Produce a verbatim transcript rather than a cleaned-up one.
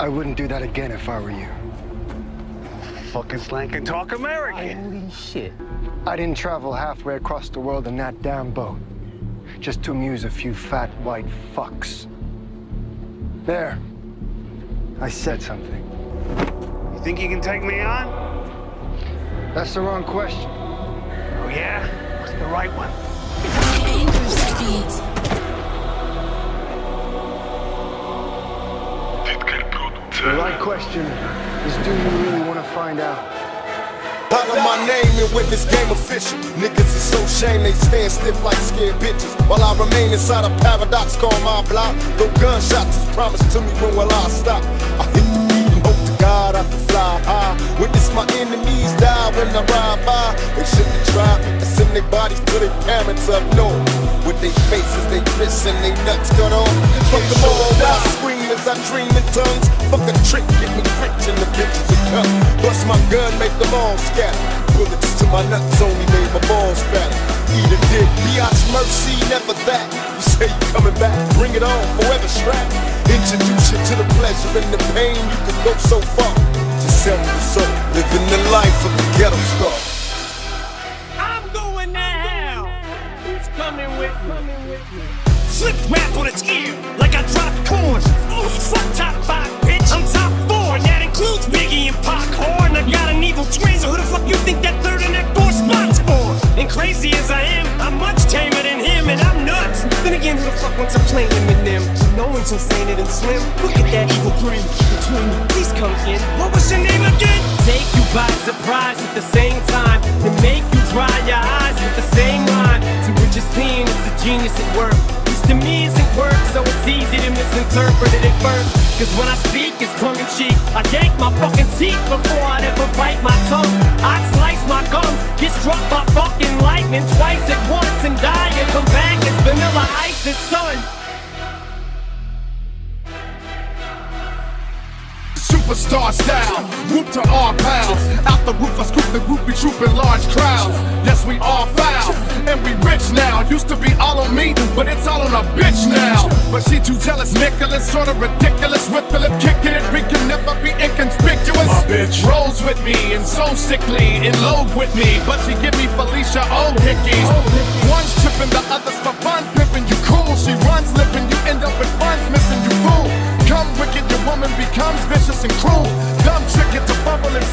I wouldn't do that again if I were you. Fucking slang and talk American. Holy shit. I didn't travel halfway across the world in that damn boat just to amuse a few fat white fucks. There. I said something. You think you can take me on? That's the wrong question. Oh, yeah? What's the right one? The right question is, do you really want to find out? I got my name in witness game official. Niggas is so shame they stand stiff like scared bitches. While I remain inside a paradox called my block. No gunshots is promised to me, when will I stop? I hit the beat and hope to God I can fly high. Witness my enemies die when I ride by. They shouldn't try to send their bodies to their parents up north. With their faces, they wrists and they nuts cut off. Fuck them all, I scream as I dream in tongues. Fuck a trick, get me rich and the bitches are cut. Bust my gun, make them all scatter. Bullets to my nuts only made my balls fatter. Eat a dick, biatch mercy, never that. You say you coming back, bring it on, forever strapped. Introduce you to the pleasure and the pain. You could go so far, just sell me the soul. Living the life of a ghetto star. I'm going to hell. Who's coming with me? Slip rap on its ear, like I dropped corn. Oh, fuck top five, bitch. I'm top four, and that includes Biggie and Pac Horn. I got an evil twin, so who the fuck you think that third and that fourth spot's for? And crazy as I am, I'm much tamer than him, and I'm nuts. Then again, who the fuck wants to play Eminem? No one's insane and slim. Look at that evil grin between you. Please come in. What was your name again? Take you by surprise at the same time, and make you dry your eyes with the same line. See what you're seeing is the genius at work. To me isn't work, so it's easy to misinterpret it at first. Cause when I speak, it's tongue-in-cheek. I yank my fucking teeth before I'd ever bite my tongue. I'd slice my gums, get struck by fucking lightning twice at once, and die and come back as Vanilla Ice's son. Superstar style, whoop to our pals. Out the roof, I scoop the group, we troop in large crowds. Yes, we all foul, and we rich now. Used to be all on me, but it's all on a bitch now. But she too jealous, Nicholas, sorta ridiculous. With the lip kicking it, we can never be inconspicuous. My bitch rolls with me, and so sickly, in love with me. But she give me Felicia old hickeys. One's tripping, the other's for fun, pimping you cool. She runs lipping, you end up with funds, missing you fool. Come wicked, your woman becomes vicious and cruel. Dumb trick it to bubble and